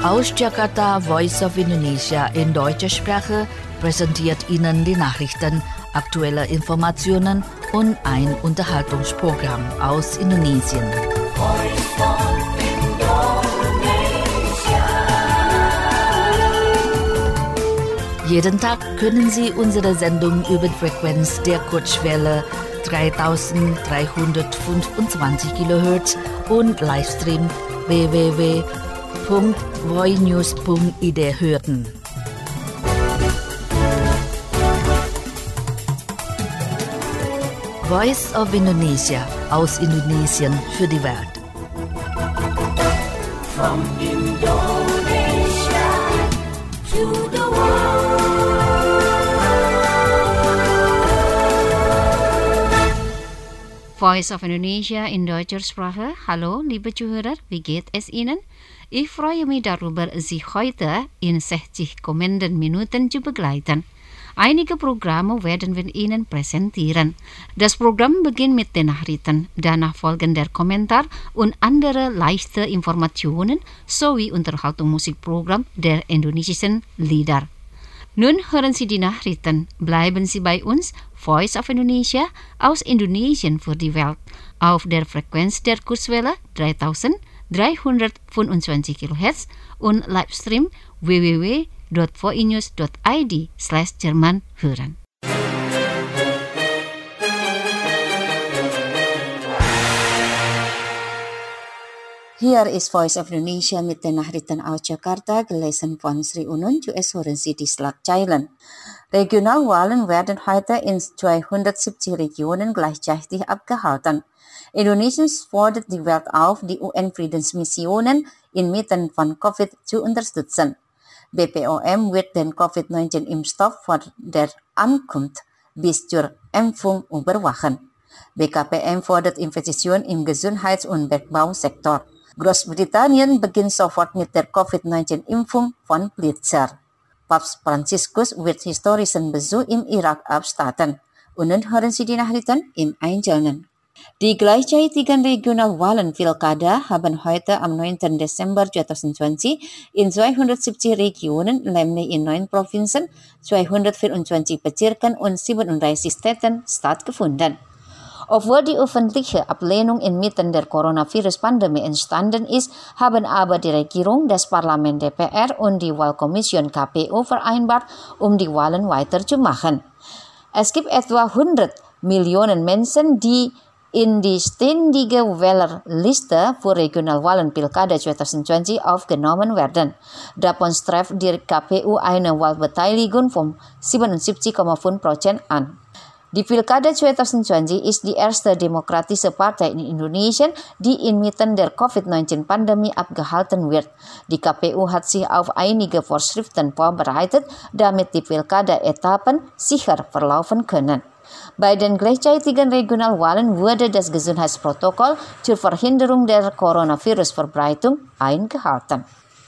Aus Jakarta, Voice of Indonesia in deutscher Sprache präsentiert Ihnen die Nachrichten, aktuelle Informationen und ein Unterhaltungsprogramm aus Indonesien. Voice of Indonesia. Jeden Tag können Sie unsere Sendung über die Frequenz der Kurzwelle 3325 kHz und Livestream www.voinews.id hören. Voice of Indonesia aus Indonesien für die Welt. From Indonesia to the world. Voice of Indonesia in deutscher Sprache. Hallo, liebe Zuhörer, wie geht es Ihnen? Ich freue mich darüber, Sie heute in 60 kommenden Minuten zu begleiten. Einige Programme werden wir Ihnen präsentieren. Das Programm beginnt mit den Nachrichten, danach folgen der Kommentar und andere leichte Informationen sowie Unterhaltungsmusikprogramm der indonesischen Lieder. Nun hören Sie die Nachrichten. Bleiben Sie bei uns, Voice of Indonesia aus Indonesien für die Welt, auf der Frequenz der Kurzwelle 3325 kHz und Livestream www.voinews.id/Jerman hören. Hier ist Voice of Indonesia mit den Nachrichten aus Jakarta, gelesen von Sri Unun, US hören Sie die Schlagzeilen. Regionalwahlen werden heute in 270 Regionen gleichzeitig abgehalten. Indonesien fordert die Welt auf, die UN-Friedensmissionen inmitten von Covid zu unterstützen. BPOM wird den Covid-19-Impfstoff vor der Ankunft bis zur Impfung überwachen. BKPM fordert Investitionen im Gesundheits- und Bergbausektor. Großbritannien beginnt sofort mit der Covid-19-Impfung von Pfizer. Papst Franziskus wird historischen Besuch im Irak abstatten. Und nun hören Sie die Nachrichten im Einzelnen. Die gleichzeitigen Regionalwahlen Pilkada haben heute am 9. Dezember 2020 in 270 Regionen, nämlich in 9 Provinzen, 224 Bezirken und 37 Städten stattgefunden. Obwohl die öffentliche Ablehnung inmitten der Coronavirus-Pandemie entstanden ist, haben aber die Regierung, das Parlament DPR und die Wahlkommission KPU vereinbart, die Wahlen weiterzumachen. Es gibt etwa 100 Millionen Menschen, die in die ständige Wählerliste für Regionalwahlen Pilkada 2020 aufgenommen werden. Davon strebt die KPU eine Wahlbeteiligung von 77,5% an. Die Pilkada 2020 ist die erste demokratische Partei in Indonesien, die inmitten der Covid-19-Pandemie abgehalten wird. Die KPU hat sich auf einige Vorschriften vorbereitet, damit die Pilkada-Etappen sicher verlaufen können. Bei den gleichzeitigen Regionalwahlen wurde das Gesundheitsprotokoll zur Verhinderung der Coronavirus-Verbreitung eingehalten.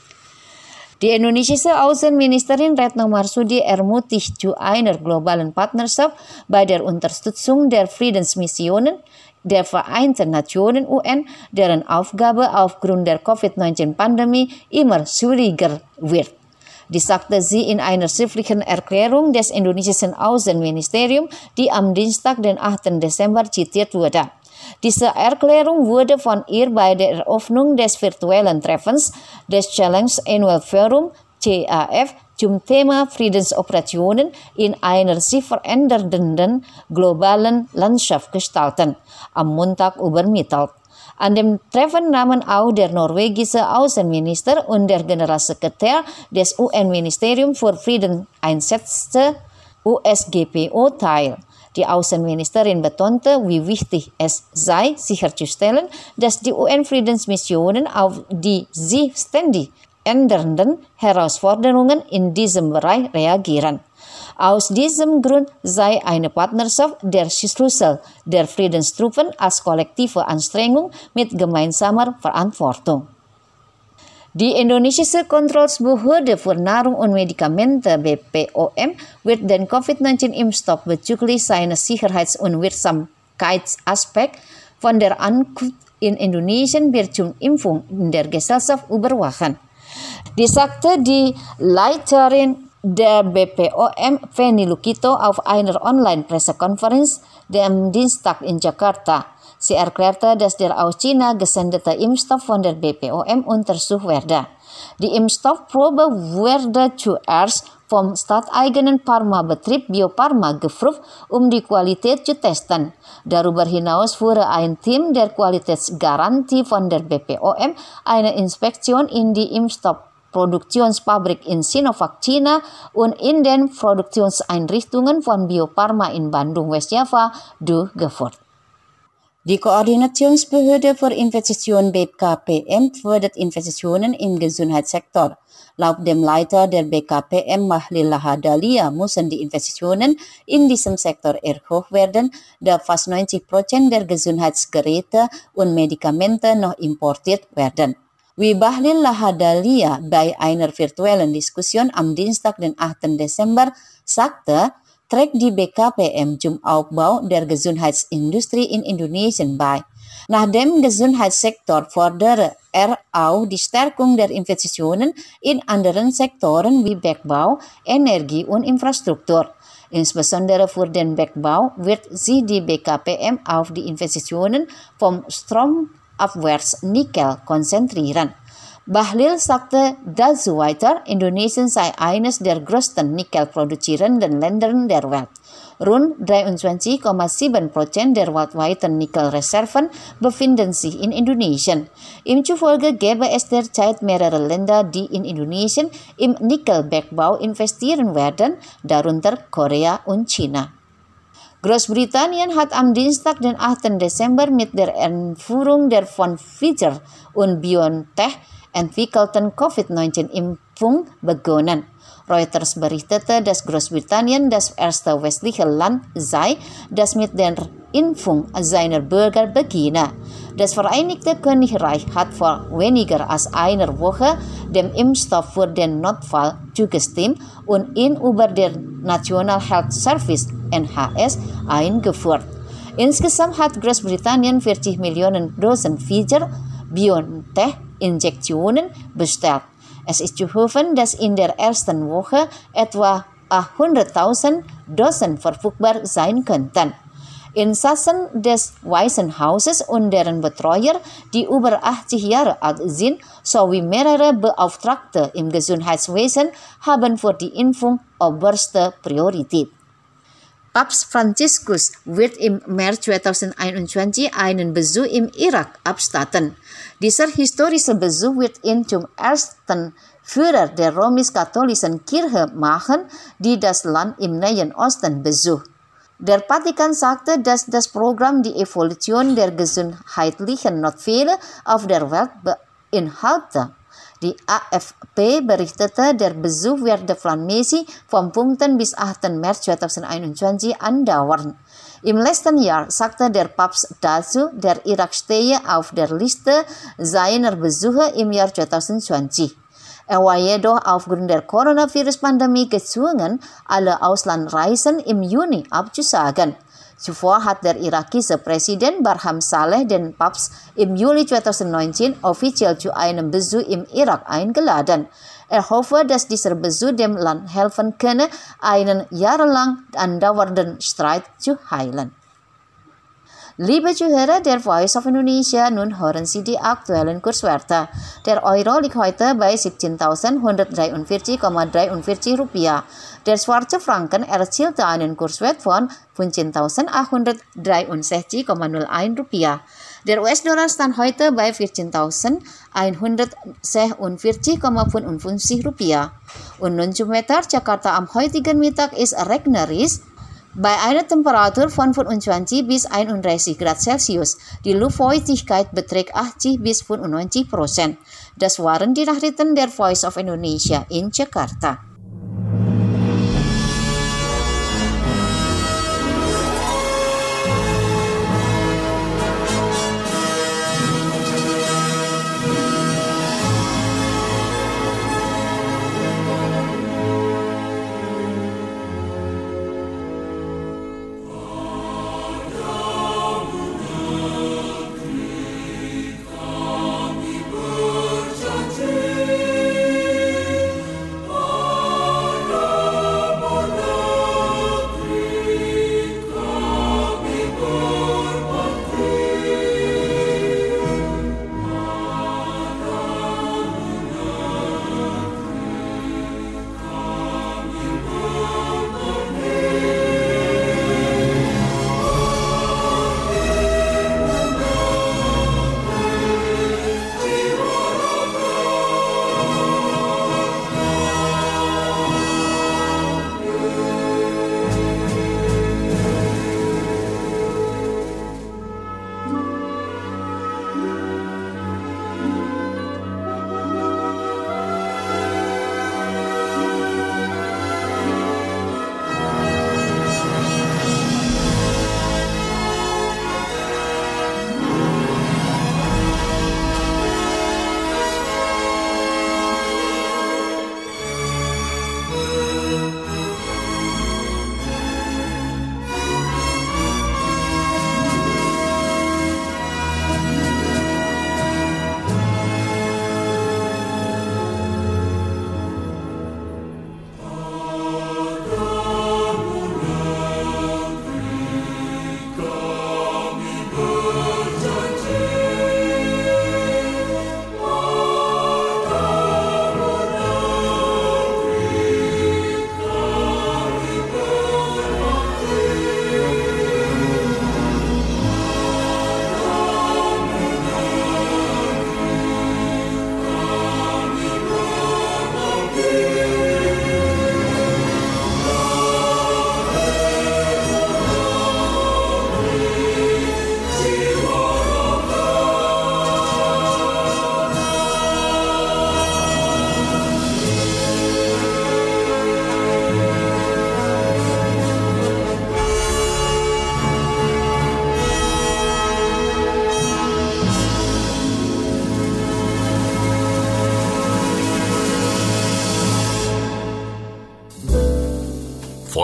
Die indonesische Außenministerin Retno Marsudi ermutigt zu einer globalen Partnerschaft bei der Unterstützung der Friedensmissionen der Vereinten Nationen UN, deren Aufgabe aufgrund der Covid-19-Pandemie immer schwieriger wird. Dies sagte sie in einer schriftlichen Erklärung des indonesischen Außenministeriums, die am Dienstag, den 8. Dezember, zitiert wurde. Diese Erklärung wurde von ihr bei der Eröffnung des virtuellen Treffens des Challenge Annual Forum CAF zum Thema Friedensoperationen in einer sich verändernden globalen Landschaft gestalten, am Montag übermittelt. An dem Treffen nahmen auch der norwegische Außenminister und der Generalsekretär des UN-Ministeriums für Friedenseinsätze USGPO teil. Die Außenministerin betonte, wie wichtig es sei, sicherzustellen, dass die UN-Friedensmissionen auf die sich ständig ändernden Herausforderungen in diesem Bereich reagieren. Aus diesem Grund sei eine Partnerschaft der Schlüssel der Friedenstruppen als kollektive Anstrengung mit gemeinsamer Verantwortung. Die indonesische Kontrollbehörde für Nahrung und Medikamente BPOM wird den Covid-19-Impfstoff bezüglich seines Sicherheits- und Wirksamkeitsaspekts von der Ankunft in Indonesien bis zur Impfung in der Gesellschaft überwachen. Die sagte die Leiterin der BPOM, Feni Lukito, auf einer Online-Pressekonferenz am Dienstag in Jakarta. Sie erklärte, dass der aus China gesendete Impfstoff von der BPOM untersucht werde. Die Impfstoffprobe wurde zuerst vom staateigenen Pharmabetrieb Bio Farma geprüft, die Qualität zu testen. Darüber hinaus führte ein Team der Qualitätsgarantie von der BPOM eine Inspektion in die Impfstoffproduktionsfabrik in Sinovac, China und in den Produktionseinrichtungen von Bio Farma in Bandung, Westjava, durchgeführt. Die Koordinationsbehörde für Investitionen BKPM fördert Investitionen im Gesundheitssektor. Laut dem Leiter der BKPM, Bahlil Lahadalia, müssen die Investitionen in diesem Sektor erhöht werden, da fast 90% der Gesundheitsgeräte und Medikamente noch importiert werden. Wie Bahlil Lahadalia bei einer virtuellen Diskussion am Dienstag, den 8. Dezember, sagte, trägt die BKPM zum Aufbau der Gesundheitsindustrie in Indonesien bei. Nach dem Gesundheitssektor fordere er auch die Stärkung der Investitionen in anderen Sektoren wie Bergbau, Energie und Infrastruktur. Insbesondere für den Bergbau wird sich die BKPM auf die Investitionen vom stromabwärts Nickel konzentrieren. Bahlil sagte dazu weiter, Indonesien sei eines der größten Nickelproduzierenden Länder der Welt. Rund 23,7% der weltweiten Nickelreserven befinden sich in Indonesien. Ihm zufolge gäbe es derzeit mehrere Länder, die in Indonesien im Nickelbergbau investieren werden, darunter Korea und China. Großbritannien hat am Dienstag, den 8. Dezember, mit der Einführung der von Pfizer und BioNTech entwickelten Covid-19-Impfung begonnen. Reuters berichtete, dass Großbritannien das erste westliche Land sei, das mit der Impfung seiner Bürger beginne. Das Vereinigte Königreich hat vor weniger als einer Woche dem Impfstoff für den Notfall zugestimmt und ihn über den National Health Service (NHS) eingeführt. Insgesamt hat Großbritannien 40 Millionen Dosen Pfizer-BioNTech-Injektionen bestellt. Es ist zu hoffen, dass in der ersten Woche etwa 100.000 Dosen verfügbar sein könnten. Insassen des Weißen Hauses und deren Betreuer, die über 80 Jahre alt sind, sowie mehrere Beauftragte im Gesundheitswesen haben für die Impfung oberste Priorität. Papst Franziskus wird im März 2021 einen Besuch im Irak abstatten. Dieser historische Besuch wird ihn zum ersten Führer der römisch-katholischen Kirche machen, die das Land im Nahen Osten besucht. Der Vatikan sagte, dass das Programm die Evolution der gesundheitlichen Notfälle auf der Welt beinhalte. Die AFP berichtete, der Besuch werde planmäßig vom 5. bis 8. März 2021 andauern. Im letzten Jahr sagte der Papst dazu, der Irak stehe auf der Liste seiner Besuche im Jahr 2020. Er war jedoch aufgrund der Coronavirus-Pandemie gezwungen, alle Auslandreisen im Juni abzusagen. Zuvor hat der irakische Präsident Barham Saleh den Papst im Juli 2019 offiziell zu einem Besuch im Irak eingeladen. Er hoffe, dass dieser Besuch dem Land helfen könne, einen jahrelang andauernden Streit zu heilen. Liebe Zuhörer der Voice of Indonesia, nun hören Sie die aktuellen Kurswerte. Der Euro liegt heute bei 17.143,43 Rupiah. Der schwarze Franken erzielte einen Kurswert von 15.863,01 Rupiah. Der US-Dollar stand heute bei 14.146,55 Rupiah. Und nun zum Wetter. Jakarta am heutigen Mittag ist regnerisch bei einer Temperatur von 25 bis 31 Grad Celsius. Die Luftfeuchtigkeit beträgt 80 bis 95%. Das waren die Nachrichten der Voice of Indonesia in Jakarta.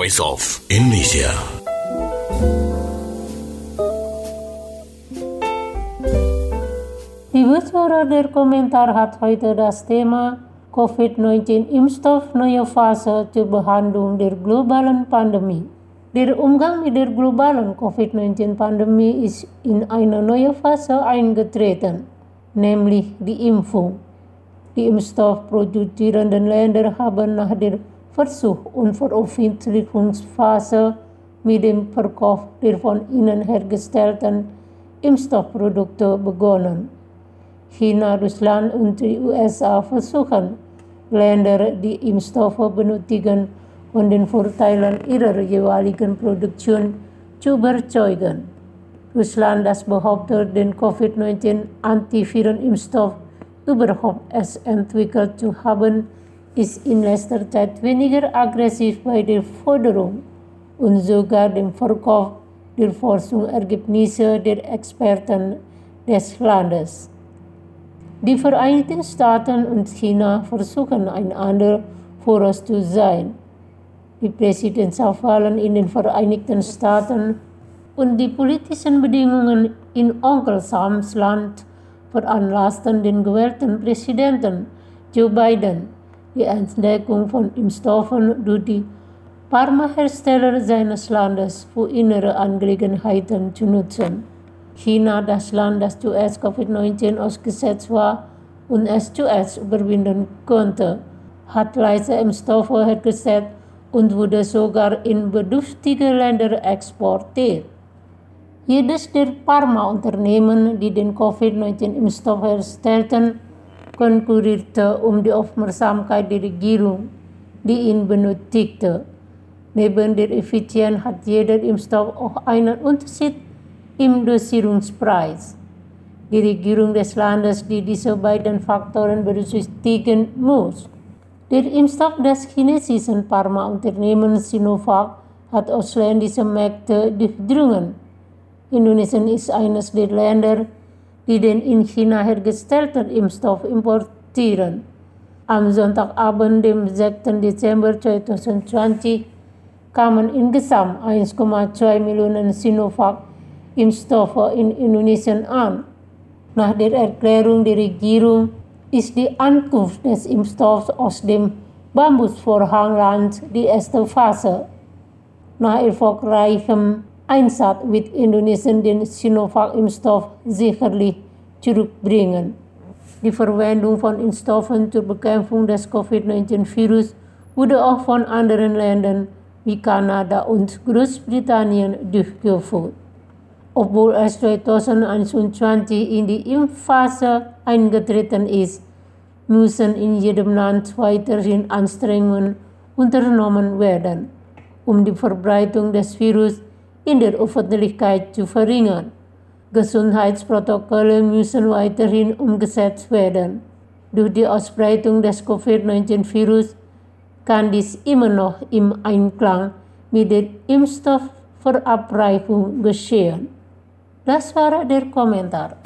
Voice of Indonesia. Liebe Zuhörer, der Kommentar hat heute das Thema Covid-19 Impfstoff neue Phase zur Behandlung der globalen Pandemie. Der Umgang mit der globalen Covid-19-Pandemie ist in eine neue Phase eingetreten, nämlich die Impfung. Die impfstoffproduzierenden Länder haben nach der Versuch- und Veröffentlichungsphase mit dem Verkauf der von ihnen hergestellten Impfstoffprodukte begonnen. China, Russland und die USA versuchen, Länder, die Impfstoffe benötigen, von den Vorteilen ihrer jeweiligen Produktion zu überzeugen. Russland, das behauptet, den Covid-19-Antivirenimpfstoff überhaupt erst entwickelt zu haben, ist in letzter Zeit weniger aggressiv bei der Forderung und sogar dem Verkauf der Forschungsergebnisse der Experten des Landes. Die Vereinigten Staaten und China versuchen, einander voraus zu sein. Die Präsidentschaftswahlen in den Vereinigten Staaten und die politischen Bedingungen in Onkel Sams Land veranlassten den gewählten Präsidenten Joe Biden, die Entdeckung von Impfstoffen durch die Pharmahersteller seines Landes für innere Angelegenheiten zu nutzen. China, das Land, das zuerst Covid-19 ausgesetzt war und es zuerst überwinden konnte, hat leise Impfstoffe hergestellt und wurde sogar in bedürftige Länder exportiert. Jedes der Pharmaunternehmen, die den Covid-19-Impfstoff herstellten, konkurrierte um die Aufmerksamkeit der Regierung, die ihn benötigte. Neben der Effizienz hat jeder Impfstoff auch einen Unterschied im Dosierungspreis. Die Regierung des Landes, die diese beiden Faktoren berücksichtigen muss. Der Impfstoff des chinesischen Pharmaunternehmens Sinovac hat ausländische Märkte durchdrungen. Indonesien ist eines der Länder, die den in China hergestellten Impfstoff importieren. Am Sonntagabend, dem 6. Dezember 2020, kamen insgesamt 1,2 Millionen Sinovac-Impfstoffe in Indonesien an. Nach der Erklärung der Regierung ist die Ankunft des Impfstoffs aus dem Bambusvorhangland die erste Phase. Nach erfolgreichem Einsatz wird Indonesien den Sinovac-Impfstoff sicherlich zurückbringen. Die Verwendung von Impfstoffen zur Bekämpfung des Covid-19-Virus wurde auch von anderen Ländern wie Kanada und Großbritannien durchgeführt. Obwohl es 2021 in die Impfphase eingetreten ist, müssen in jedem Land weiterhin Anstrengungen unternommen werden, um die Verbreitung des Virus in der Öffentlichkeit zu verringern. Gesundheitsprotokolle müssen weiterhin umgesetzt werden. Durch die Ausbreitung des Covid-19-Virus kann dies immer noch im Einklang mit der Impfstoffverabreichung geschehen. Das war der Kommentar.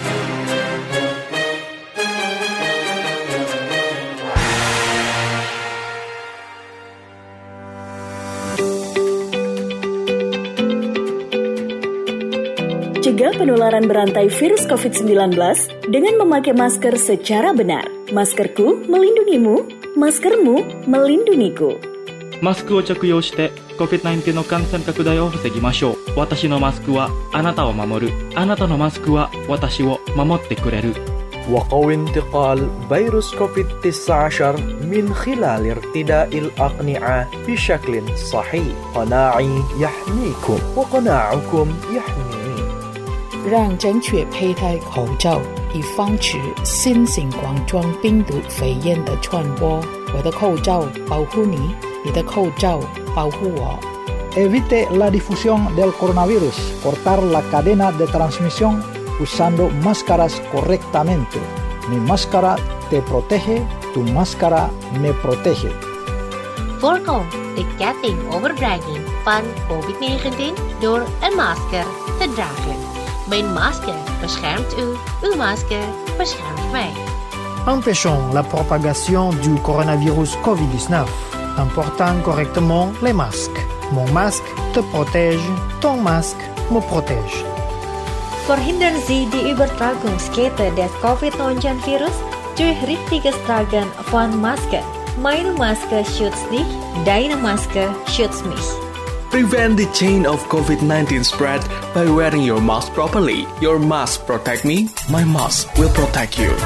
Cegah penularan berantai virus COVID-19 dengan memakai masker secara benar. Maskerku melindungimu, maskermu melindungiku. マスクを着用して COVID-19 の感染拡大を防ぎましょう。私のマスクはあなたを守る。あなたのマスクは私を守ってくれる。 وقوي انتقال فيروس كوفيد-19 من خلال ارتداء الأقنعة بشكل صحيح. قناعي يحميكم وقناعكم يحميني. 让正确佩戴口罩，以防止新型冠状病毒肺炎的传播。我的口罩保护你，你的口罩保护我。 Evite la difusión del coronavirus. Cortar la cadena de transmisión usando máscaras correctamente. Mi máscara te protege, tu máscara me protege. Voorkom de ketting overdraging van COVID-19 door een masker te dragen. Mijn masker beschermt u, uw masker beschermt mij. Empêchons la propagation du coronavirus COVID-19 en portant correctement les masques. Mon masque te protège, ton masque me protège. Verhindern Sie die Übertragungskette des Covid-19-Virus durch richtiges Tragen von Maske. Meine Maske schützt dich, deine Maske schützt mich. Prevent the chain of COVID-19 spread by wearing your mask properly. Your mask protect me, my mask will protect you.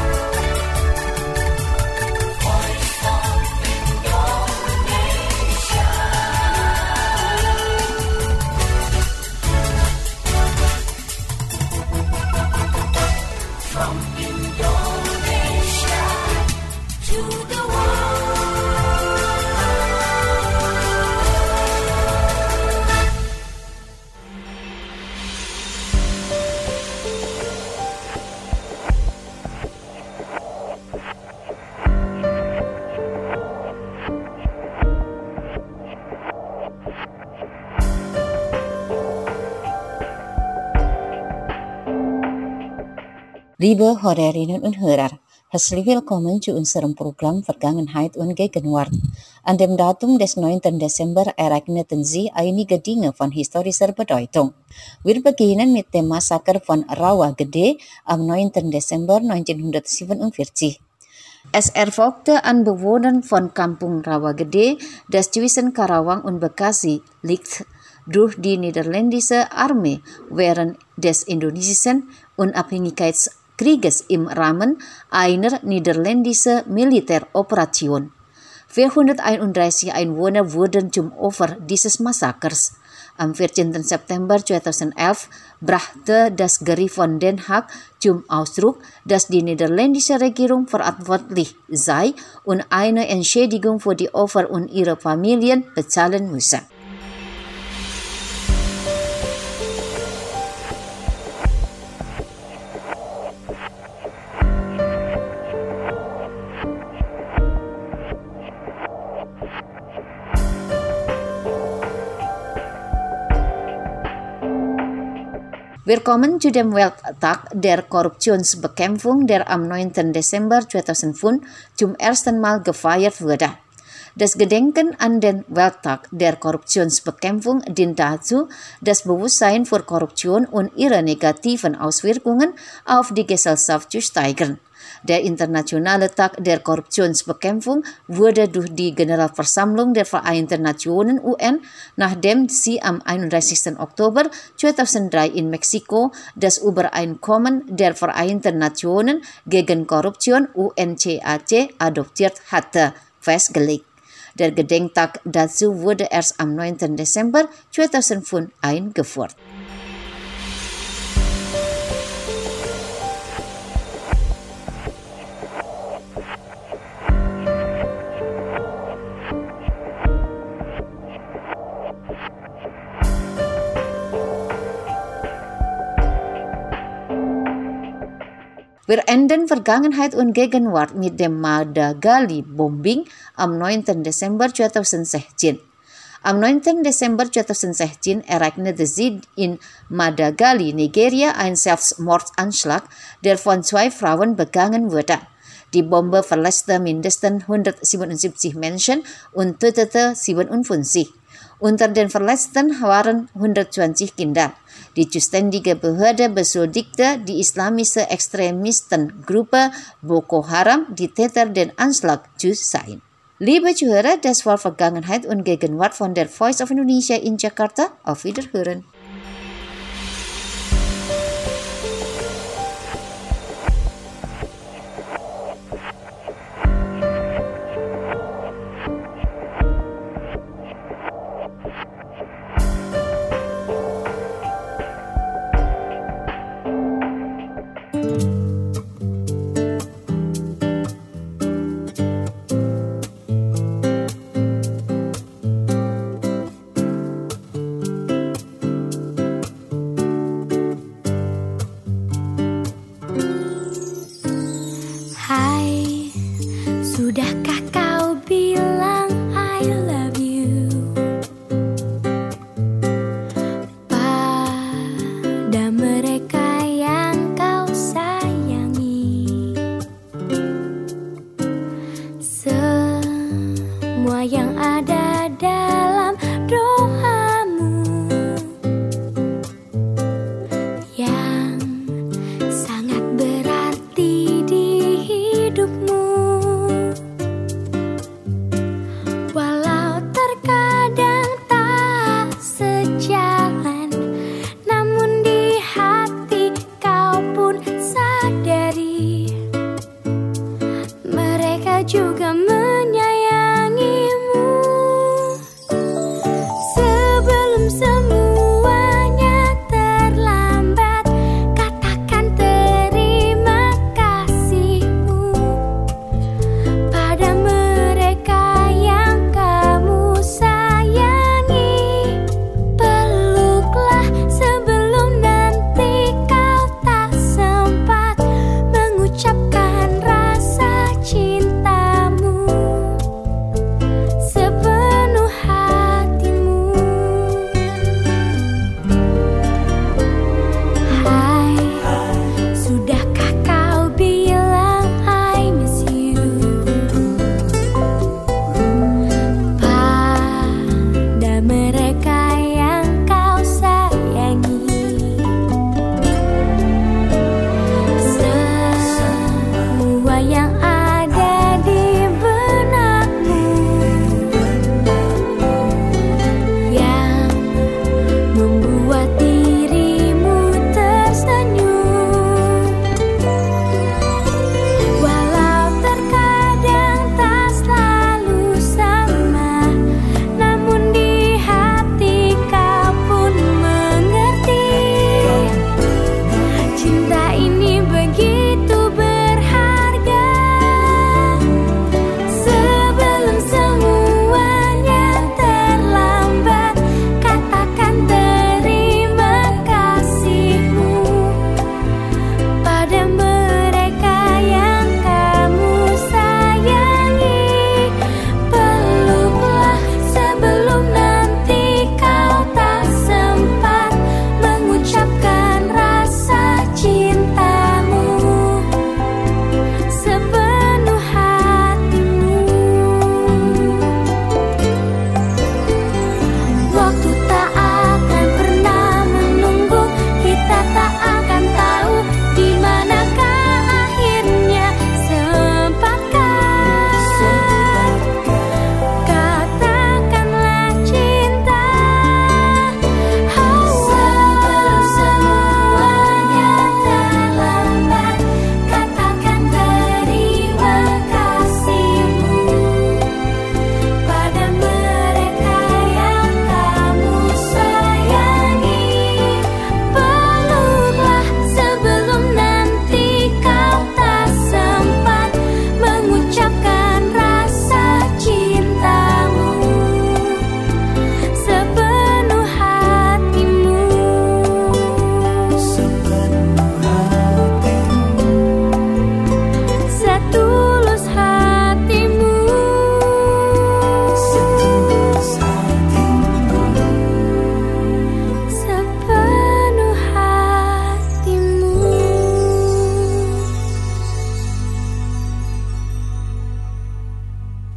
Liebe Hörerinnen und Hörer, herzlich willkommen zu unserem Programm Vergangenheit und Gegenwart. An dem Datum des 9. Dezember ereigneten sich einige Dinge von historischer Bedeutung. Wir beginnen mit dem Massaker von Rawa Gede am 9. Dezember 1947. Es erfolgte an Bewohnern von Kampung Rawa Gede, das zwischen Karawang und Bekasi liegt, durch die niederländische Armee während des indonesischen Unabhängigkeitskrieges im Rahmen einer niederländischen Militäroperation. 431 Einwohner wurden zum Opfer dieses Massakers. Am 14. September 2011 brachte das Gericht von Den Haag zum Ausdruck, dass die niederländische Regierung verantwortlich sei und eine Entschädigung für die Opfer und ihre Familien bezahlen müsse. Wir kommen zu dem Welttag der Korruptionsbekämpfung, der am 9. Dezember 2005 zum ersten Mal gefeiert wurde. Das Gedenken an den Welttag der Korruptionsbekämpfung dient dazu, das Bewusstsein für Korruption und ihre negativen Auswirkungen auf die Gesellschaft zu steigern. Der Internationale Tag der Korruptionsbekämpfung wurde durch die Generalversammlung der Vereinten Nationen UN, nachdem sie am 31. Oktober 2003 in Mexiko das Übereinkommen der Vereinten Nationen gegen Korruption UNCAC adoptiert hatte, festgelegt. Der Gedenktag dazu wurde erst am 9. Dezember 2005 eingeführt. Wir enden Vergangenheit und Gegenwart mit dem Madagali-Bombing am 9. Dezember 2016. Am 9. Dezember 2016 ereignete sich in Madagali, Nigeria, ein Selbstmordanschlag, der von 2 Frauen begangen wurde. Die Bombe verletzte mindestens 177 Menschen und tötete 57. Unter den Verletzten waren 120 Kinder. Die zuständige Behörde beschuldigte die islamische Extremistengruppe Boko Haram, die Täter den Anschlag zu sein. Liebe Zuhörer, das war Vergangenheit und Gegenwart von der Voice of Indonesia in Jakarta. Auf Wiederhören.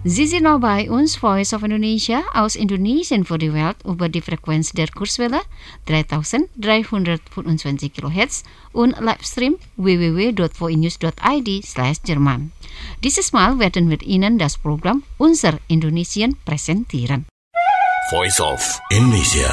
Sie sind noch bei uns, Voice of Indonesia, aus Indonesien für die Welt über die Frequenz der Kurzwelle 3325 kHz und Livestream www.voinews.id/Jerman. Dieses Mal werden wir Ihnen das Programm Unser Indonesien präsentieren. Voice of Indonesia.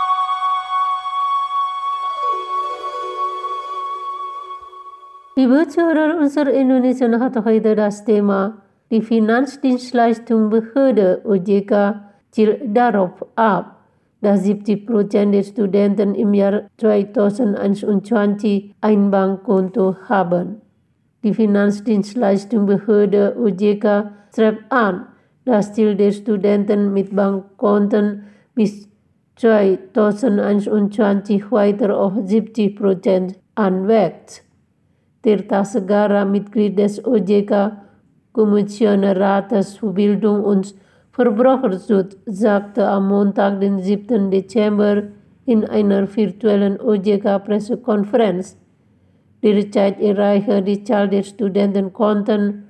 Liebe Zuhörer, unser Indonesien hat heute das Thema die Finanzdienstleistungsbehörde OJK zielt darauf ab, dass 70% der Studenten im Jahr 2021 ein Bankkonto haben. Die Finanzdienstleistungsbehörde OJK strebt an, das Ziel der Studenten mit Bankkonten bis 2021 weiter auf 70% anwächst. Tirta Segara, Mitglied des OJK, Kommissionerates für Bildung und Verbraucherschutz, sagte am Montag, den 7. Dezember, in einer virtuellen OJK-Pressekonferenz, derzeit erreiche die Zahl der Studentenkonten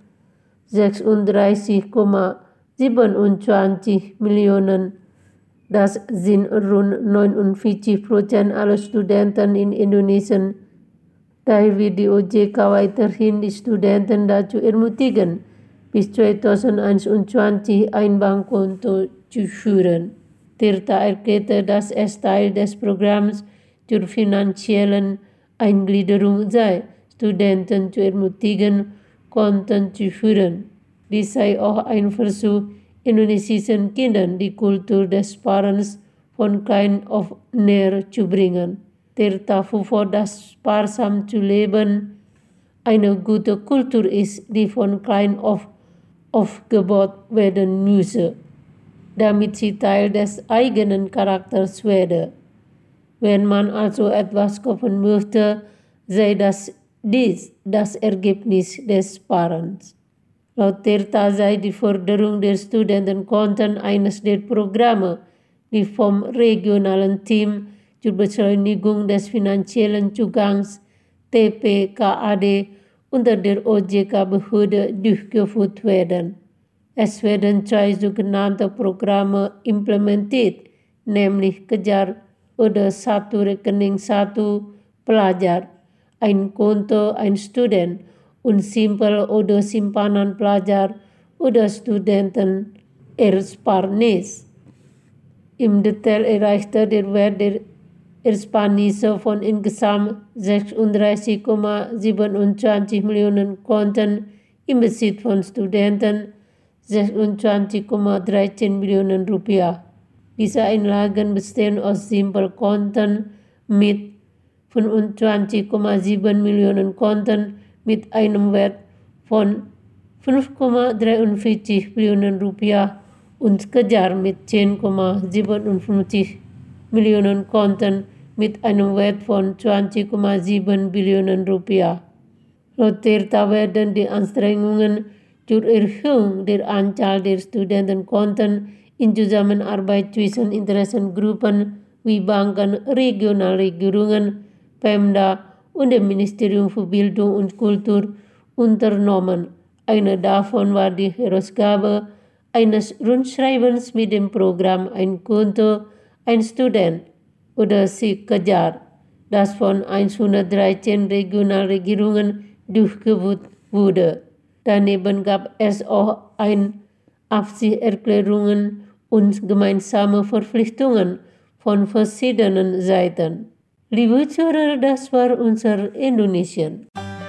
36,27 Millionen. Das sind rund 49% aller Studenten in Indonesien. Daher wird die OJK weiterhin die Studenten dazu ermutigen, bis 2021 ein Bankkonto zu führen. Tirta erklärte, dass es Teil des Programms zur finanziellen Eingliederung sei, Studenten zu ermutigen, Konten zu führen. Dies sei auch ein Versuch, indonesischen Kindern die Kultur des Sparens von klein auf näher zu bringen. Tirta fuhr, dass sparsam zu leben eine gute Kultur ist, die von klein auf aufgebaut werden müsse, damit sie Teil des eigenen Charakters werde. Wenn man also etwas kaufen möchte, sei dies das Ergebnis des Sparens. Laut Tirta sei die Förderung der Studentenkonten eines der Programme, die vom regionalen Team zur Beschleunigung des finanziellen Zugangs TPKAD unter der OJK-Behörde durchgeführt werden. Es werden zwei sogenannte Programme implementiert, nämlich Kejar oder Satu Rekening Satu Pelajar, ein Konto ein Student und Simpel oder Simpanan Pelajar oder Studenten Ersparnis. Im Detail erreichte der Wert der Ersparnisse von insgesamt 36,27 Millionen Konten im Besitz von Studenten 26,13 Millionen Rupiah. Diese Einlagen bestehen aus Simpelkonten mit 25,7 Millionen Konten mit einem Wert von 5,43 Millionen Rupiah und Kejar mit 10,57 Millionen Konten mit einem Wert von 20,7 Billionen Rupiah. Laut Tirta werden die Anstrengungen zur Erhöhung der Anzahl der Studentenkonten in Zusammenarbeit zwischen Interessengruppen wie Banken, Regionalregierungen, Pemda und dem Ministerium für Bildung und Kultur unternommen. Eine davon war die Herausgabe eines Rundschreibens mit dem Programm Ein Konto, ein Student oder Si Kejar, das von 113 Regionalregierungen durchgeführt wurde. Daneben gab es auch Absichtserklärungen und gemeinsame Verpflichtungen von verschiedenen Seiten. Liebe Zuhörer, das war unser Indonesien.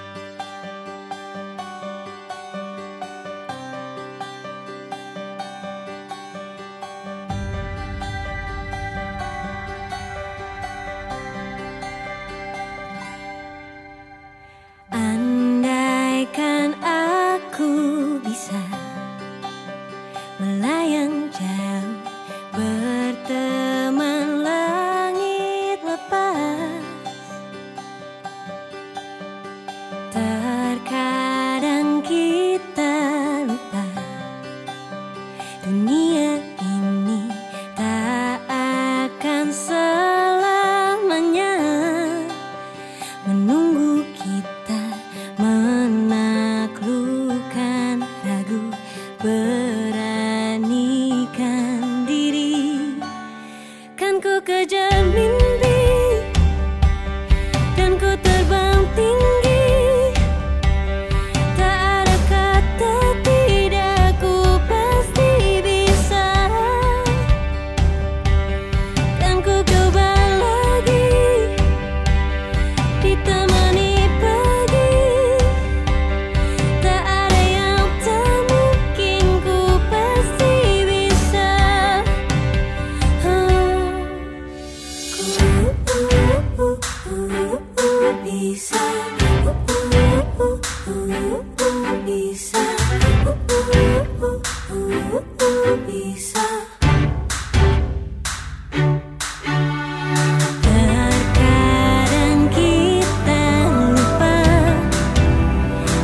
Andaikan aku bisa melayang jauh berteman langit lepas,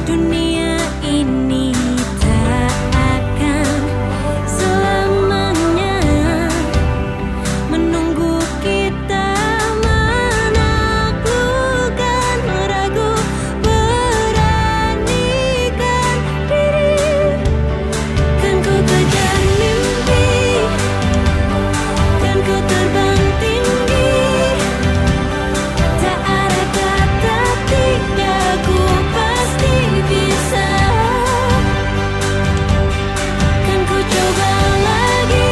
dunia ini tak akan selamanya menunggu kita menaklukkan ragu, beranikan diri. Kan ku kejar mimpi, kan ku terbang tinggi, tak ada kata tidak, ku pasti bisa. Kan ku coba lagi,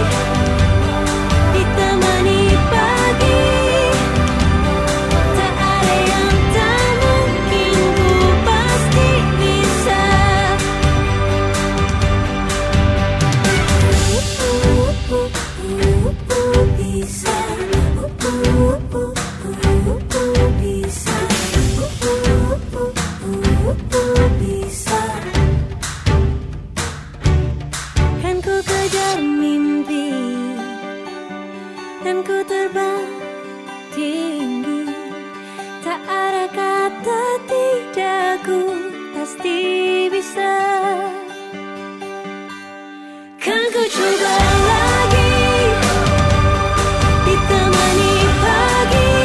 ditemani pagi, tak ada yang tak mungkin, ku pasti bisa. Bisa. Kan ku kejar mimpi, kan ku terbang tinggi, tak ada kata tidak, ku pasti bisa. Kan ku coba lagi, ditemani pagi,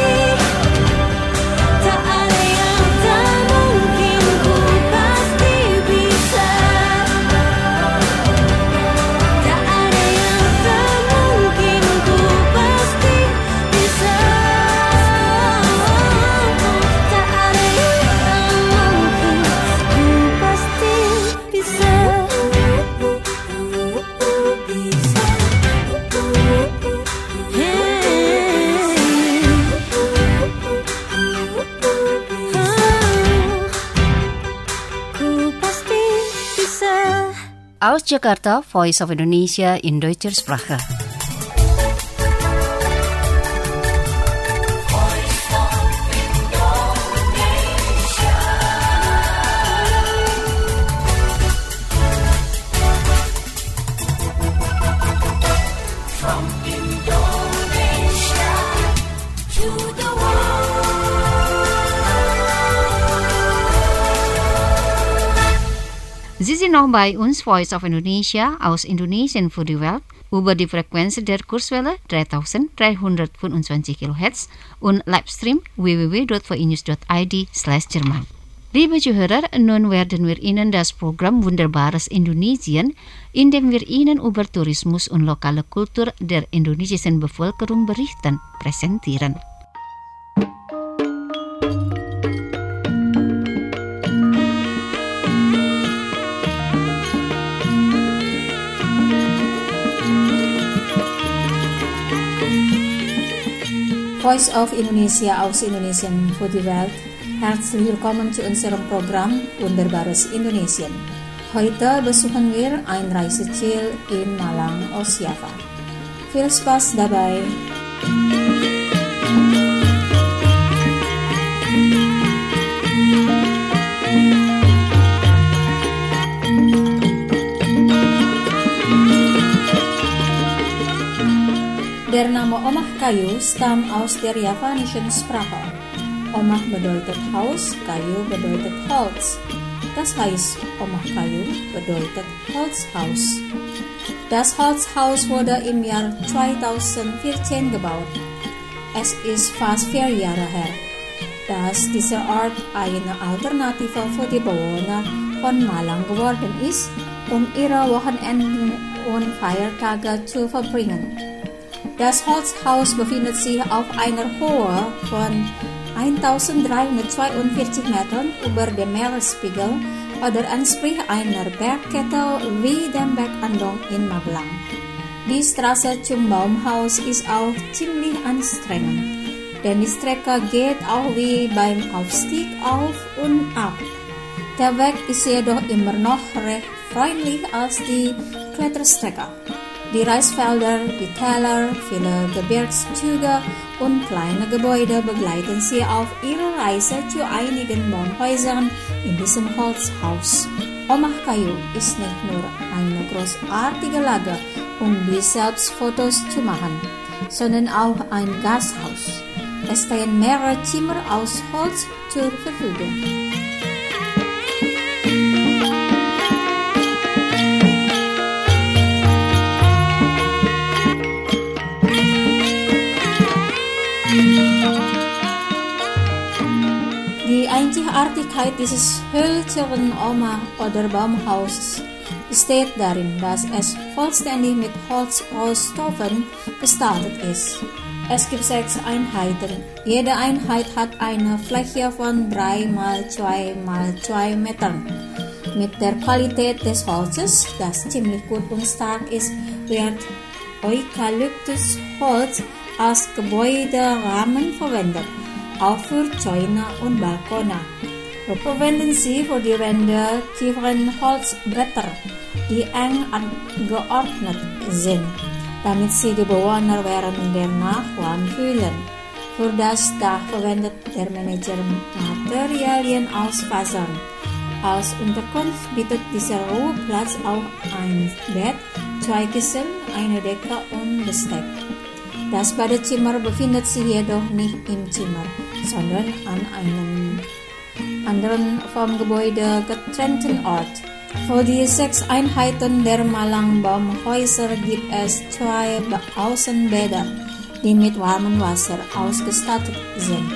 tak ada yang tak mungkin, ku pasti bisa. Tak ada yang tak mungkin, ku pasti bisa. Tak ada yang tak mungkin, ku pasti bisa. Ku pasti bisa. Aus Jakarta, Voice of Indonesia in Deutscher Sprache. From Indonesia to the Sie sind noch bei uns, Voice of Indonesia, aus Indonesien für die Welt, über die Frequenz der Kurzwelle 3325 kHz und Livestream www.voinews.id/Jerman. Liebe Zuhörer, nun werden wir Ihnen das Programm Wunderbares Indonesien, in dem wir Ihnen über Tourismus und lokale Kultur der indonesischen Bevölkerung berichten, präsentieren. Voice of Indonesia aus Indonesien für die Welt. Herzlich willkommen zu unserem Programm Wunderbares Indonesien. Heute besuchen wir ein Reiseziel in Malang aus Java. Viel Spaß dabei! Der Name Omah Kayu stammt aus der javanischen Sprache. Omah bedeutet Haus, Kayu bedeutet Holz. Das heißt, Omah Kayu bedeutet Holzhaus. Das Holzhaus wurde im Jahr 2014 gebaut. Es ist fast 4 Jahre her, dass dieser Ort eine Alternative für die Bewohner von Malang geworden ist, um ihre Wochenenden und Feiertage zu verbringen. Das Holzhaus befindet sich auf einer Höhe von 1342 Metern über dem Meeresspiegel oder entspricht einer Bergkette wie dem Berg Andong in Magelang. Die Straße zum Baumhaus ist auch ziemlich anstrengend, denn die Strecke geht auch wie beim Aufstieg auf und ab. Der Weg ist jedoch immer noch recht freundlich als die Kletterstrecke. Die Reisfelder, die Täler, viele Gebirgszüge und kleine Gebäude begleiten sie auf ihrer Reise zu einigen Baumhäusern in diesem Holzhaus. Omah Kayu ist nicht nur eine großartige Lage, um die selbst Fotos zu machen, sondern auch ein Gasthaus. Es stehen mehrere Zimmer aus Holz zur Verfügung. Einzigartigkeit dieses hölzernen Oma- oder Baumhauses besteht darin, dass es vollständig mit Holzrohstoffen gestaltet ist. Es gibt 6 Einheiten. Jede Einheit hat eine Fläche von 3 x 2 x 2 Metern. Mit der Qualität des Holzes, das ziemlich gut und stark ist, wird Eukalyptusholz als Gebäuderahmen verwendet, auch für Zäune und Balkone. So verwenden sie für die Wände Kiefernholzbretter, die eng angeordnet sind, damit sie die Bewohner während der Nacht warm fühlen. Für das Dach verwendet der Manager Materialien aus Fasern. Als Unterkunft bietet dieser Ruheplatz auch ein Bett, 2 Kissen, eine Decke und Besteck. Das Badezimmer befindet sich jedoch nicht im Zimmer, sondern an einem anderen vom Gebäude getrennten Ort. Für die 6 Einheiten der Malang-Baumhäuser gibt es 2 Außenbäder, die mit warmem Wasser ausgestattet sind.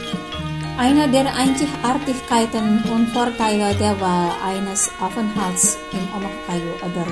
Eine der Einzigartigkeiten und Vorteile der Wahl eines Aufenthalts im Omah Kayu oder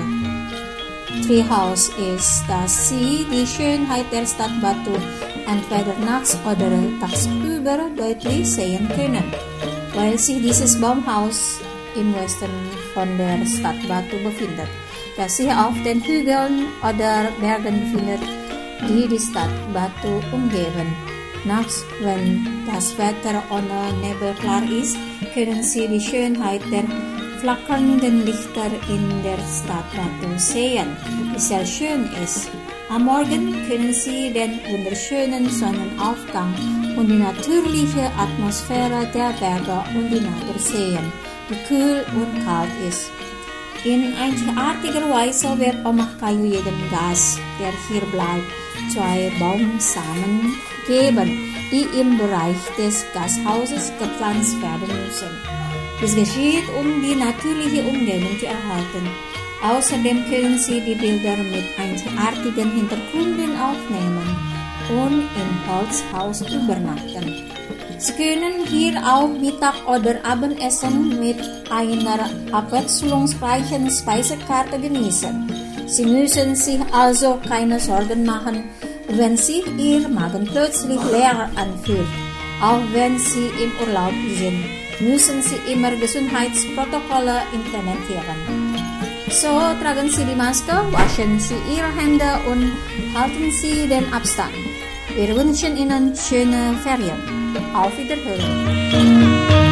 Treehouse ist, dass Sie die Schönheit der Stadt Batu entweder nachts oder tagsüber deutlich sehen können, weil sich dieses Baumhaus im Westen von der Stadt Batu befindet, das sich auf den Hügeln oder Bergen befindet, die die Stadt Batu umgeben. Nachts, wenn das Wetter ohne Nebel klar ist, können Sie die Schönheit der flackernden Lichter in der Stadt Batu sehen, die sehr schön ist. Am Morgen können Sie den wunderschönen Sonnenaufgang und die natürliche Atmosphäre der Berge und die Natur sehen, die kühl und kalt ist. In einzigartiger Weise wird Omah Kayu jedem Gast, der hier bleibt, 2 Baumsamen geben, die im Bereich des Gasthauses gepflanzt werden müssen. Dies geschieht, um die natürliche Umgebung zu erhalten. Außerdem können Sie die Bilder mit einzigartigen Hintergründen aufnehmen und im Holzhaus übernachten. Sie können hier auch Mittag- oder Abendessen mit einer abwechslungsreichen Speisekarte genießen. Sie müssen sich also keine Sorgen machen, wenn sich Ihr Magen plötzlich leer anfühlt. Auch wenn Sie im Urlaub sind, müssen Sie immer Gesundheitsprotokolle implementieren. So tragen Sie die Maske, waschen Sie Ihre Hände und halten Sie den Abstand. Wir wünschen Ihnen schöne Ferien. Auf Wiederhören.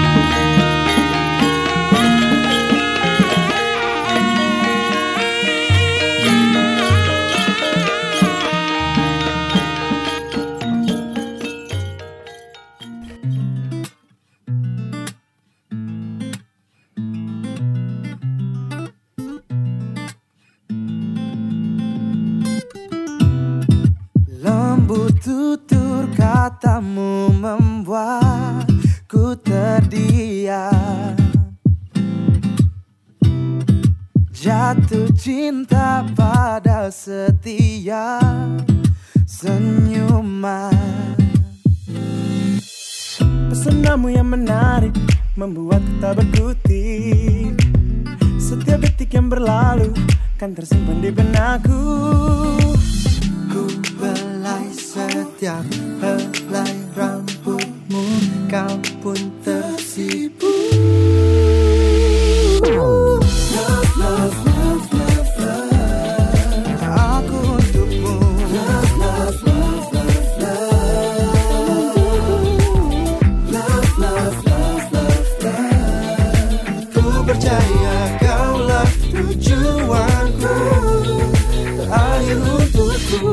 Lembut tutur katamu membuatku terdiam, jatuh cinta pada setiap senyuman. Pesonamu yang menarik membuatku tak berkutik. Setiap detik yang berlalu kan tersimpan di benakku. Ku belai setiap helai rambutmu, kau pun tersipu. Love, love, love, love, love. Aku untukmu. Love, love, love, love, love. Love, love, love, love, love. Ku percaya kaulah tujuanku, terakhir untukku.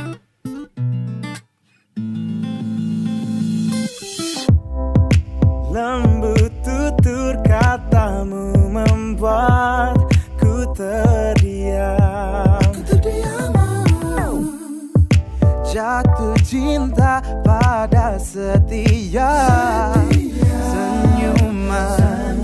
Lembut tutur katamu membuatku terdiam. Jatuh cinta pada setiap senyuman.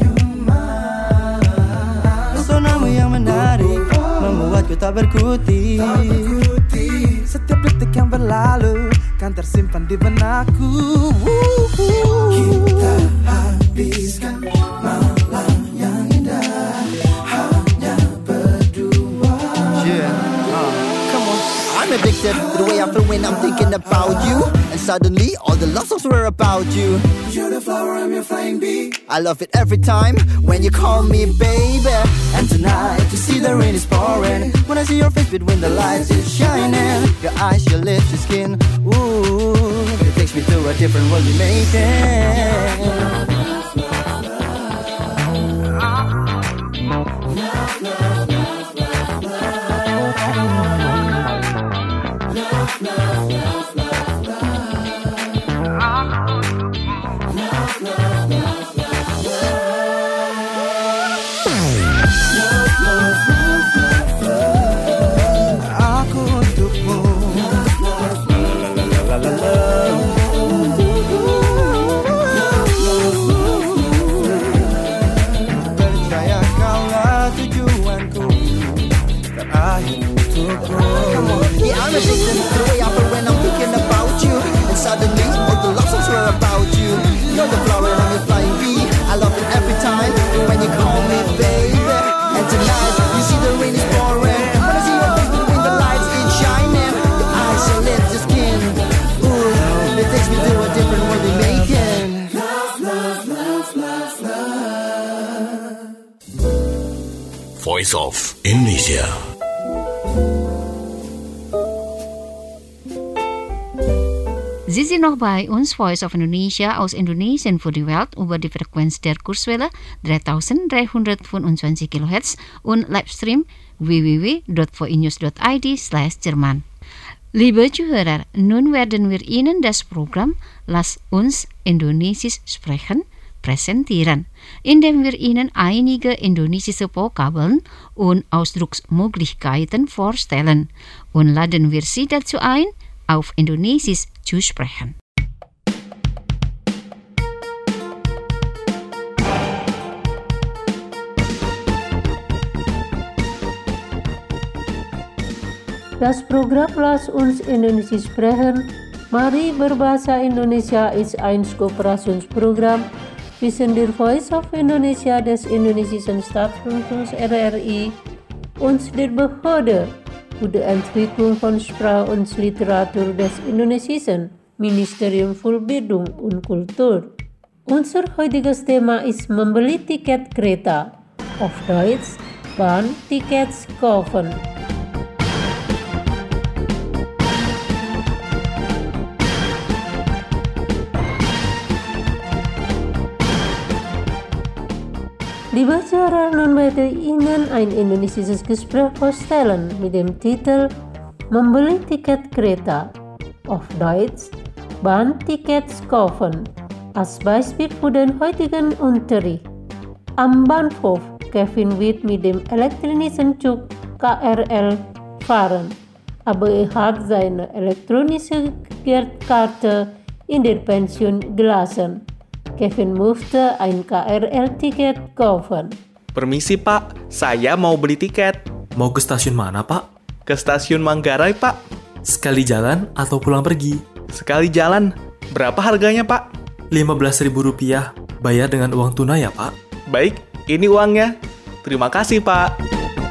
Pesonamu yang menarik membuatku tak berkutik. Setiap detik yang berlalu kan tersimpan di benakku. Kita habiskan malam yang indah hanya berdua. Come on, I'm addicted to the way I feel when I'm thinking about you. And suddenly all the love songs were about you. You're the flower, I'm your flying bee. I love it every time when you call me baby. And tonight you see the rain is pouring. When I see your face between the lights, it's shining. Your eyes, your lips, your skin, ooh, it takes me to a different world we make it. I'm addicted to the way I feel when I'm thinking about you. And suddenly all the love songs were about you. You're the flower, I'm your flying bee. I love it every time when you call me baby. And tonight you see the rain is pouring. When I see your face between the lights, it's shining. Your eyes, your lips, your skin, ooh, it takes me to a different world we making. Love. Voice of Indonesia. Sie sind noch bei uns, Voice of Indonesia aus Indonesien für die Welt über die Frequenz der Kurzwelle 3325 kHz und Livestream www.voinews.id/Jerman. Liebe Zuhörer, nun werden wir Ihnen das Programm Lass uns Indonesisch sprechen präsentieren, indem wir Ihnen einige indonesische Vokabeln und Ausdrucksmöglichkeiten vorstellen und laden wir Sie dazu ein, auf Indonesisch zu sprechen. Das Programm Lass uns Indonesisch sprechen, Mari berbahasa Indonesia ist ein Kooperationsprogramm zwischen der Voice of Indonesia des indonesischen Staatsrundfunks RRI und der Behörde für die Entwicklung von Sprache und Literatur des indonesischen Ministerium für Bildung und Kultur. Unser heutiges Thema ist membeli tiket kereta, auf Deutsch Bahntickets kaufen. Liebe Zuhörer, nun werde ich Ihnen ein indonesisches Gespräch vorstellen mit dem Titel Membeli Tiket Kereta, auf Deutsch Bahntickets kaufen, als Beispiel für den heutigen Unterricht. Am Bahnhof Kevin wird mit dem elektronischen Zug KRL fahren, aber er hat seine elektronische Karte in der Pension gelassen. Kevin möchte ein KRL-Tiket kaufen. Permisi Pak, saya mau beli tiket. Mau ke stasiun mana, Pak? Ke stasiun Manggarai Pak. Sekali jalan atau pulang pergi? Sekali jalan. Berapa harganya Pak? Rp15.000. Bayar dengan uang tunai ya Pak? Baik, ini uangnya. Terima kasih Pak.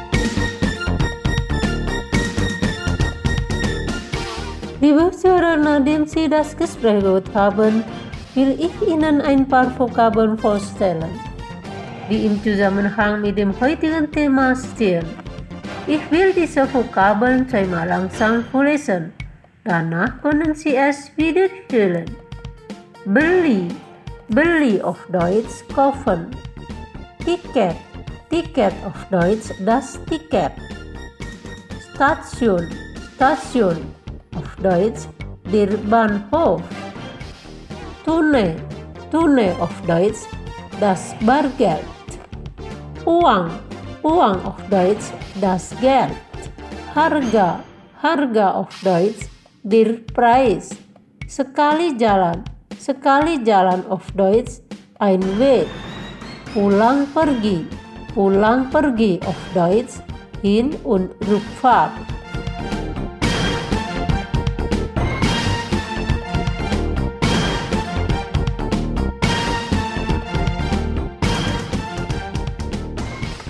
Liebe Zuhörer, nachdem Sie das Gespräch gehört haben, will ich Ihnen ein paar Vokabeln vorstellen, die im Zusammenhang mit dem heutigen Thema stehen. Ich will diese Vokabeln zweimal langsam vorlesen. Danach können Sie es wiederholen. Beli, beli auf Deutsch kaufen. Tiket, tiket auf Deutsch das Ticket. Station, Station auf Deutsch der Bahnhof. Tunai, tunai auf Deutsch das Bargeld. Uang, uang auf Deutsch das Geld. Harga, harga auf Deutsch der Preis. Sekali jalan auf Deutsch ein Weg. Pulang pergi auf Deutsch Hin- und Rückfahrt.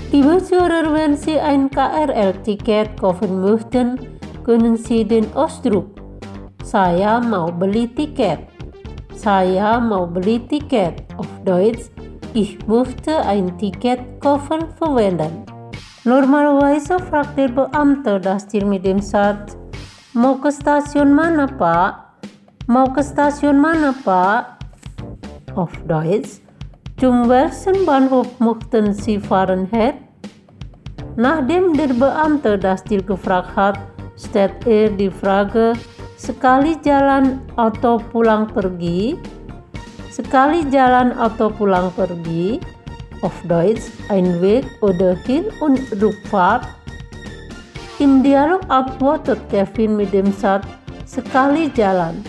Liebe Zuhörer, wenn Sie ein KRL-Ticket kaufen möchten, können Sie den Ausdruck "Saya mau beli Tiket", "Saya mau beli Tiket" auf Deutsch "Ich möchte ein Ticket kaufen" verwenden. Normalerweise fragt der Beamte das Tier mit dem Satz "Mau ke stasiun mana, Pak? Mau ke stasiun mana, Pak?" Auf Deutsch "Zum welchen Bahnhof möchten Sie fahren, Herr?" Nachdem der Beamte das Tier gefragt hat, stellt die Frage "Sekali jalan atau pulang pergi?" Sekali jalan atau pulang pergi, auf Deutsch ein Weg oder Hin- und Rückfahrt. Im Dialog antwortet Kevin mit dem Satz "Sekali jalan",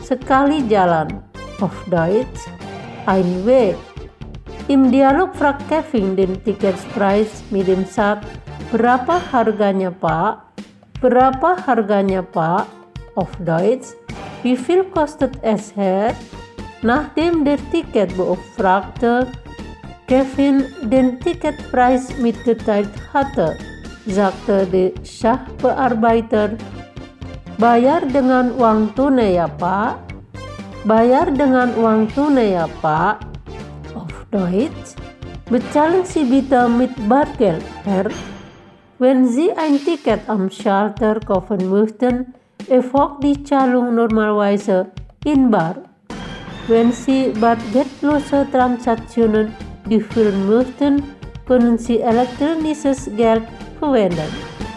auf Deutsch ein Weg. Im Dialog fragt Kevin den Ticketspreis mit dem Satz "Berapa harganya, Pak?" Berapa harganya, Pak? Auf Deutsch "Wie viel kostet es, Herr?" Nachdem der Ticketbeauftragte Kevin den Ticketpreis mitgeteilt hatte, sagte der Sachbearbeiter, "Bayar dengan uang tunai ya, Pak? Bayar dengan uang tunai ya, Pak?" Auf Deutsch "Bezahlen Sie bitte mit Bargeld, Herr?" Wenn Sie ein Ticket am Schalter kaufen möchten, erfolgt die Zahlung normalerweise in bar. Wenn Sie bargeldlose Transaktionen durchführen möchten, können Sie elektronisches Geld verwenden.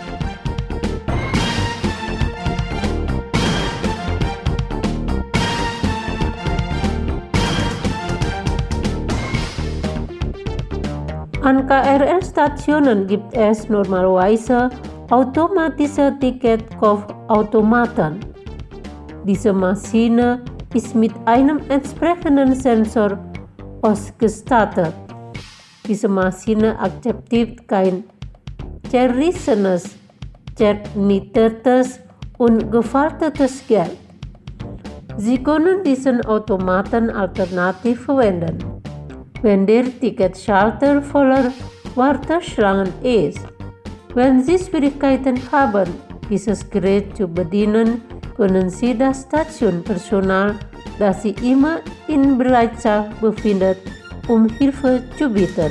An KRL-Stationen gibt es normalerweise automatische Ticketkaufautomaten. Diese Maschine ist mit einem entsprechenden Sensor ausgestattet. Diese Maschine akzeptiert kein zerrissenes, zernittertes und gefaltetes Geld. Sie können diesen Automaten alternativ verwenden, wenn der Ticketschalter voller Warteschlangen ist. Wenn Sie Schwierigkeiten haben, dieses Gerät zu bedienen, können Sie das Stationspersonal, das sich immer in Bereitschaft befindet, Hilfe zu bitten.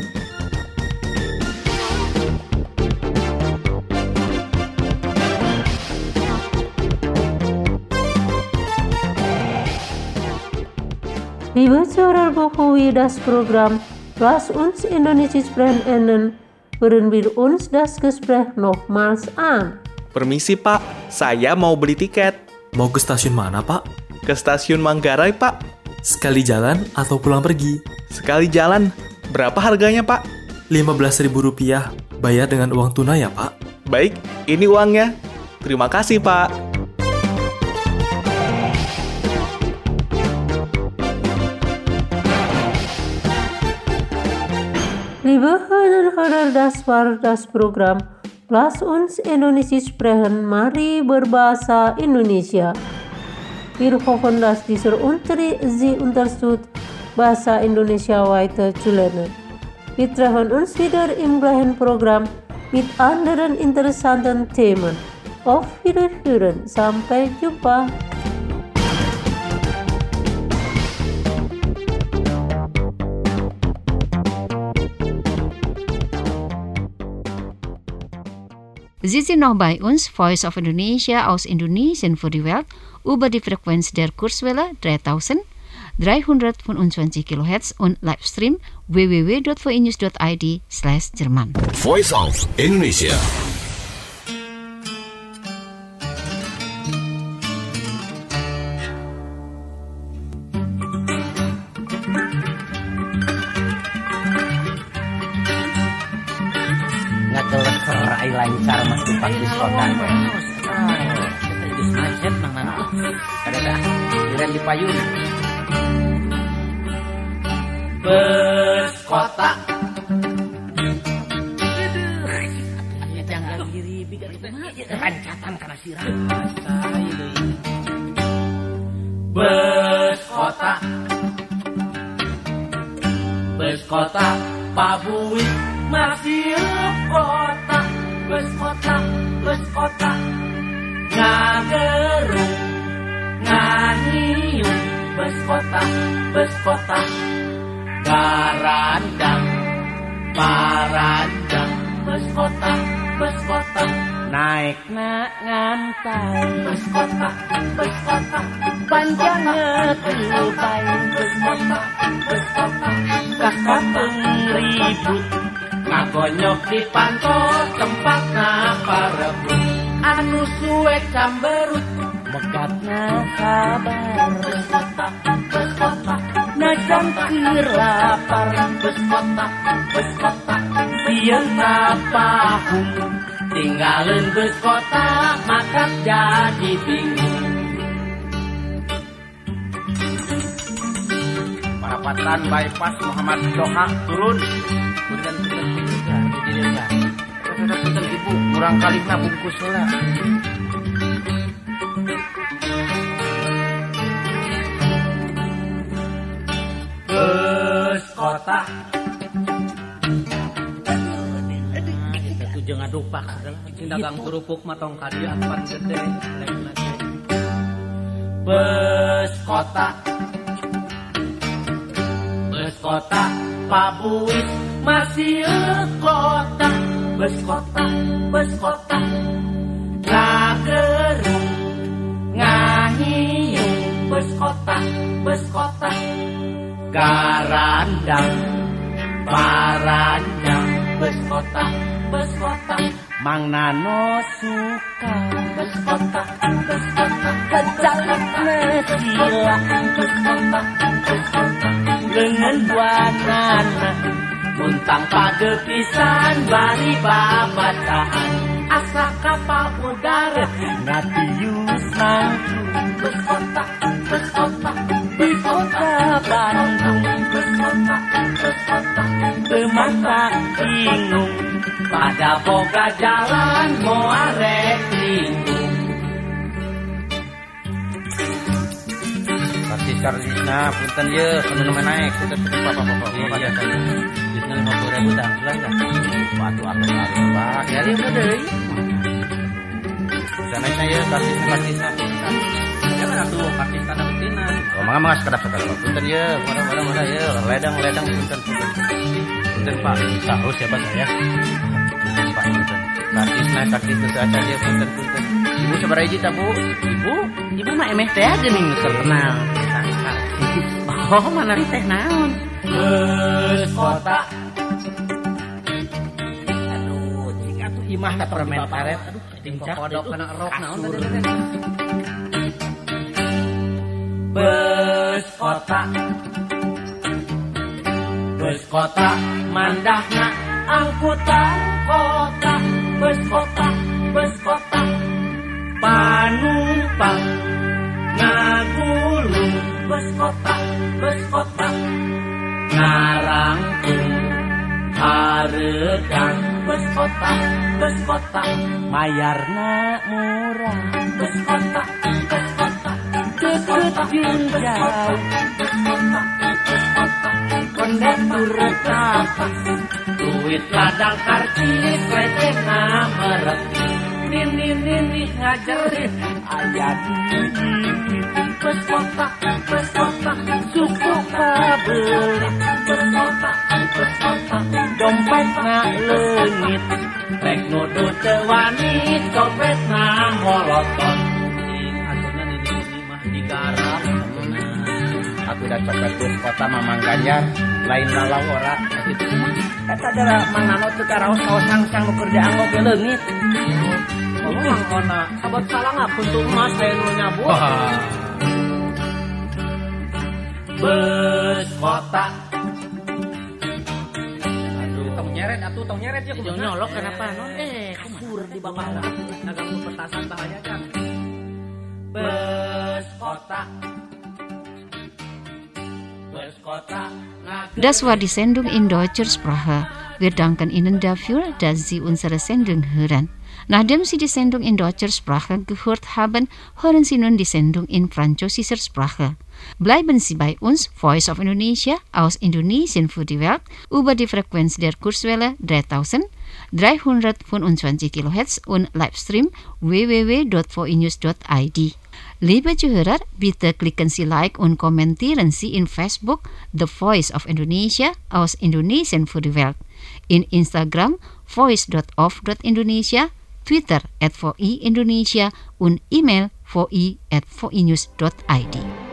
Liebe Zuhörer, bevor wir das Programm "Lass uns Indonesisch sprechen" enden, hören wir uns das Gespräch nochmals an. Permisi, Pak. Saya mau beli tiket. Mau ke stasiun mana, Pak? Ke stasiun Manggarai, Pak. Sekali jalan atau pulang pergi? Sekali jalan. Berapa harganya, Pak? Rp15.000. Bayar dengan uang tunai ya, Pak? Baik, ini uangnya. Terima kasih, Pak. Liebe Hörerinnen, das war das Programm Lass uns Indonesisch sprechen, mari berbahasa Indonesia. Wir hoffen, dass dieser Unterricht Sie unterstützt, Bahasa Indonesia weiter zu lernen. Wir treffen uns wieder im gleichen Programm mit anderen interessanten Themen. Auf Wiederhören, sampai jumpa. Sie sind noch bei uns, Voice of Indonesia aus Indonesien für die Welt, über die Frequenz der Kurzwelle 3325 kHz und Livestream www.voinews.id/Jerman. Voice of Indonesia. Rai lancar mas tumpak diskonan. Kita itu macet nang nanti. Kada diren di payun. Bus kota. Jangan diri bikin rancatan karena sirah. Bus kota. Bus kota Pak Bui. masih kota, bus kota, ngagerung, nganyiyung, bus kota, garandang, parandang, bus kota, naik ngantai, bus kota, panjang ngetupai, bus kota, kakapeng ribut, ngagonyok di pantau tempat parebut, anu suwe camberut, megatna kabar, bus kota, najan kirapar, bus kota, sieun tapahung, tinggalin bus kota, makan jadi bingung. Parapatan bypass Muhammad Doha turun. Punten ibu, kurang kali na bungkus lah. Bus kota. Itu jangan dupak segala. Dagang kerupuk matong kadiatan gede. Bus kota. Kota, Pak Buis masih kota, bus kota, ngagerung, nganyiyung, bus kota, garandang, parandang, bus kota, Mang Nano suka, bus kota, kejalak nesila, bus kota, dengan buanana, muntang pagepisan bari babacaan, asa kapal udara, ngatius mangku, bus kota, di kota Bandung, bus kota, temata bingung, pada boga jalan moarek lingkung. Karena punten ye, kena naik, punten apa-apa. Iya kan. Bisna 50.000 dah, jelas dah. Batu apa Pak? Ya dia deui. Sana saya kartisna. Jangan atuh kartisna betina. Oh, mangga sekedap. Punten ye, mana ye, ledang punten. Punten Pak, tahu siapa saya? Pak punten. Kartisna saja dia punten. Ibu sabar hiji ta, Bu? Ibu mah emeh teh geuning terkenal. Oh, mana teh naon? Bus kota. Aduh, cing atuh imah ka permen karet. Aduh, tingkah kodok kana rok naon. Bus kota, mandahna angkutan kota. Bus kota, panumpang ngagulung. Bus kota, ngarangtung hareudang. Bus kota, mayarna murah. Bus kota, deket jeung jauh. Bus kota, kondektur kapas, duit ladang karcis, recehna mereti. Nini ngajarin aya duit. Bus kota, suku kabeli. Bus kota, dompetna leungit, rek nuduh teu wani, dompetna molotot. Akhirnya ini mah digarap. Aku udah copet bus kota Mamang Ganjar, lain lalau ora. Eta dara Mang Nano teu karaos sang nu keur dianggo ge leungit. Mang Ona, sabot salah ngapuntung mas lain nu nyabut. Bus kota. Aduh, tong nyeret ya kudu nyolok kenapa non? Kubur di bawah. Dagang petasan bahaya kan. Bus kota. Das war die Sendung in deutscher Sprache. Wir danken Ihnen dafür, dass Sie unsere Sendung hören. Nachdem Sie die Sendung in deutscher Sprache gehört haben, hören Sie nun die Sendung in französischer Sprache. Bleiben Sie bei uns, Voice of Indonesia, aus Indonesien für die Welt, über die Frequenz der Kurzwelle 3325 kHz und Livestream www.voinews.id. Liebe Zuhörer, bitte klicken Sie Like und kommentieren Sie in Facebook The Voice of Indonesia aus Indonesien für die Welt, in Instagram voice.of.indonesia, Twitter @VOI Indonesia und E-Mail voi@voinews.id.